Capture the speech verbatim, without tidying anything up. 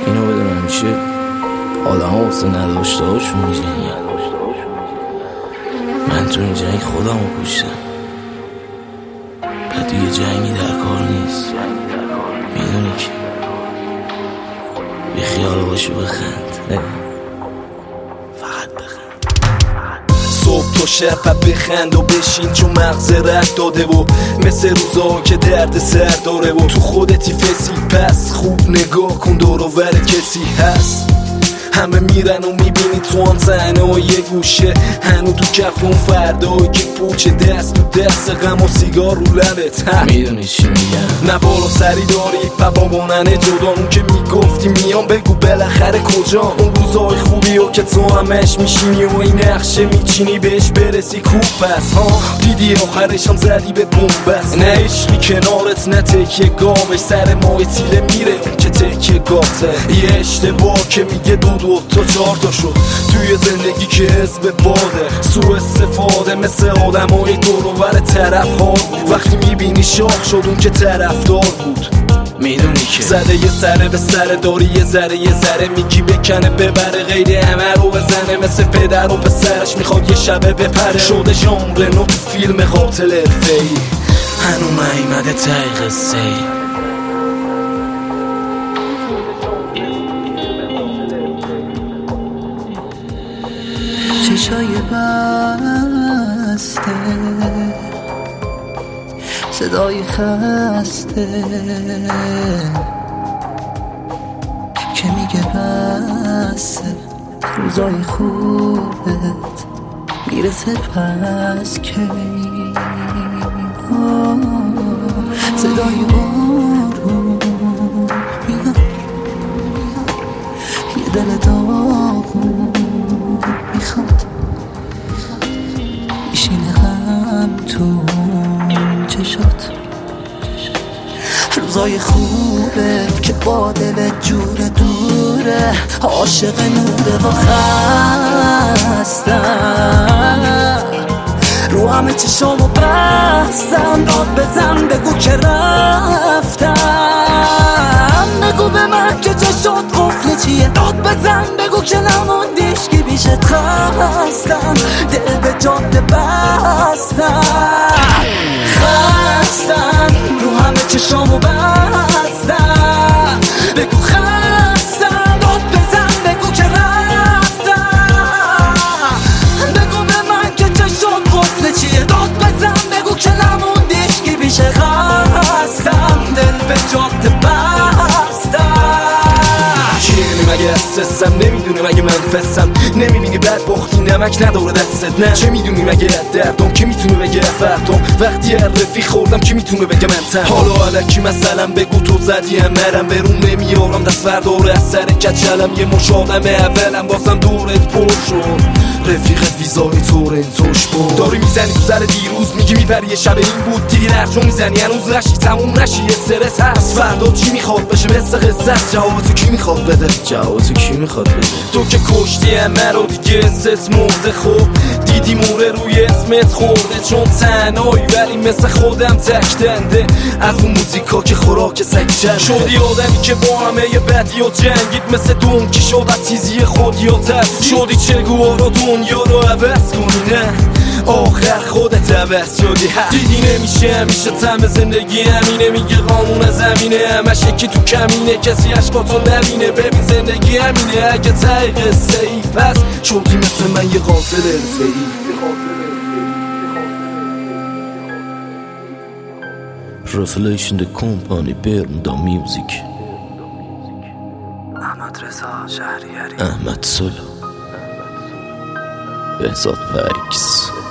اینو بدون همیشه آدم ها واسه نداشته هاشون میجنگن. من تو این جنگ خودم رو کشتم، بعد دیگه جنگی در کار نیست. میدونی که بی خیال باشو بخند، فقط بخند. صبح تا شب بخند و بشین، چون مغز رد داده و مثل روزا که درد سر داره و تو خودتی فسی. پس خوب نگاه کن دور و ور کسی هست، همه میرن و میبینی تو هم تنها یه گوشه، هنو تو کف اون فردایی که پوچه دست تو دست غم و سیگار رو لبت. میدونی چی میگم؟ نه بالا سری داری و بابانن جدا، اون که میگفتی میام بگو بالاخره کجا. اون روزای خوبی و که تو همش میشینی و این نقشه میچینی بهش برسی خوب پس ها، دیدی آخرش هم زدی به بومبست. نه عشقی کنارت نه تکیه گاوش، سر ماه تیله میره اون که تکیه گاته. یه اشتباه که میگه دو دو تا چهار تا شد توی زندگی که حزب باده، سوء استفاده مثل آدم های دور و ور طرف ها. وقتی میبینی شاخ شد اون که طرفدار بود، میدونی که زده یه سره به سر داری یه ذره یه ذره میگی بکنه ببره، غیر همه رو بزنه مثل پدر و پسرش میخواد یه شبه بپره. شده ژانر نو تو فیلم قاتل حرفه‌ای، هنو نیومده ته قصه ای. چشای بسته، صدای خسته که میگه بسه، روزای خوبت میرسه پس کی. صدای بارون میاد، یه دل داغون میخواد میشینه غم تو چشات. روزای خوبه که با دلت جور دوره، عاشق نوره و خستم، رو همه چشامو بستم. داد بزن بگو که رفتم، بگو به من که چشات قفل چیه. داد بزن بگو که نموندیش که بیشت خستم، دل به جاده بستم خستم، رو همه چشامو بستم. بگو خستم، داد بزن بگو که رفتم، بگو به من که چشات قفل چیه. داد بزن بگو که نموندیش که بیشه خستم، دل به جاده بستم. مگه استرسم نمیدونی مگه من فسم، نمیبینی بدبختی نمک نداره دستت. نه چه میدونی مگه دردم که میتونه بگه فردم، وقتی هر رفیق خوردم که میتونه بگه من تن. حالا علکی مثلا بگو تو زدی هم نرم برون نمیارم دست فرداره از سر کچلم. یه مش آدم اولم بازم دورت پر شد، رفیقت ویزای تورنتوش بود. داری میزنی تو سر دیروز میگی میپری یه شب این بود، دیگه نرجو میزنی هنوز نشی تموم نشی. یه استرس هست فردا چی میخواد بشه مثل قصت، جواب تو کی میخواد بده؟ جواب تو کی میخواد بده؟ تو که کشتی همه رو دیگه اسس مرده. خوب دیدی موره روی اسمت خورده، چون تنهایی ولی مثل خودم تکتنده. از اون موزیکا که خوراک سگشن شدی آدمی که با همه یه بدی و جنگید، مثل دونکی شد از تیزی خودی و ترسی. شدی چگوارا دنیا رو عوض کنی، نه آخر خودت عوض شدی. دیدی نمیشه همیشه تم زندگی همینه، میگه قانون زمینه همش یکی تو کمینه، کسی عشقاتو نبینه. ببین زندگی همینه، اگه ته قصه ای پس شدی مثل من یه قاتل حرفه‌ای. Revelation the company Bermuda Music. احمد رضا شهریاری، احمد سلو، بهزاد پکس.